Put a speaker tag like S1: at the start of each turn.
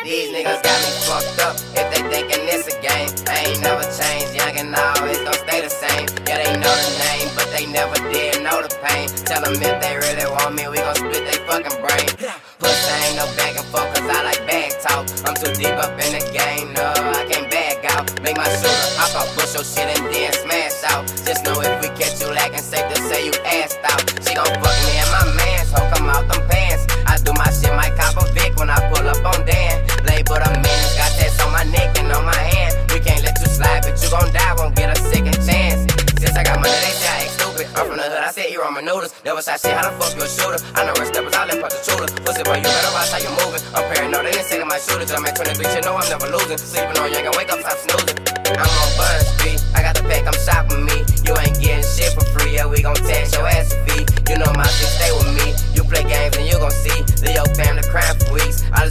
S1: These niggas got me fucked up if they thinking it's a game. I ain't never changed, young and always gon' stay the same. Yeah, they know the name, but they never did know the pain. Tell them if they really want me, we gon' split they fucking brain. Pussy ain't no back and forth, cause I like bag talk. I'm too deep up in the game, no, I can't bag out. Make my shooter hop out, push your shit and then smash out. Just know if we catch you lacking, safe to say you assed out. She gon' fuck me and my mans, ho, come out them pants. I do my shit, might cop a Vic when I pull up on Dan. Label the minutes, got tats on my neck and on my hand. We can't let you slide, but you gon' die, won't get a second chance. Since I got money, they say I act stupid. I'm from the hood, I said eat ramen noodles. Never say shit, how the fuck you a shooter? I know rest steppers, I let punch the shooter. Pussy boy, you better watch how you moving. I'm paranoid, they didn't say that my shooter. I'm at 23, you know I'm never losing. Sleeping on young and wake up, stop snoozing. I'm on Bun Street, I got the pack, I'm shopping me. You ain't getting shit for free, yeah, we gon' tax your ass a fee. You know my shit stay with me. You play games and you gon' see Leo family crying for weeks. I